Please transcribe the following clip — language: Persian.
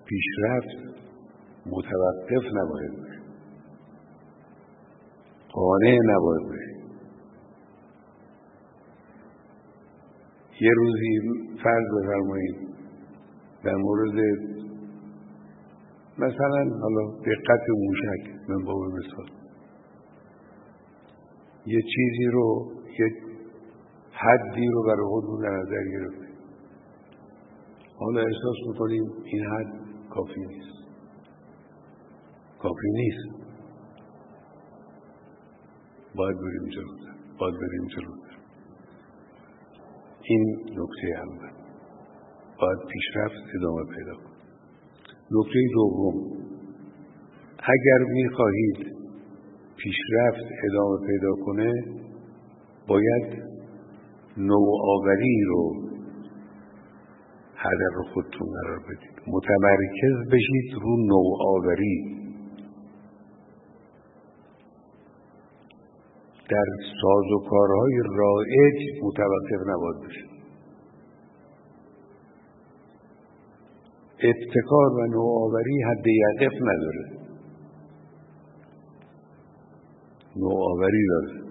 پیشرفت متوقف نباید باشه، قانع نباید باشه. یه روزی فرض بفرمایید در مورد مثلا حالا دقت موشک من با مثال یه چیزی رو، یه حدی رو برای خودمون در نظر گرفتیم، حالا احساس میکنیم این حد کافی نیست، باید بریم جلوتر. این نکته اول، باید پیشرفت ادامه پیدا کنه. نکته دوم، اگر میخواهید پیشرفت ادامه پیدا کنه باید نوآوری رو هدف خودتون قرار بدید، متمرکز بشید رو نوآوری. در سازوکارهای رایج متوقف نباید بشید. ابتکار و نوآوری حد یقف نداره، نوآوری داره.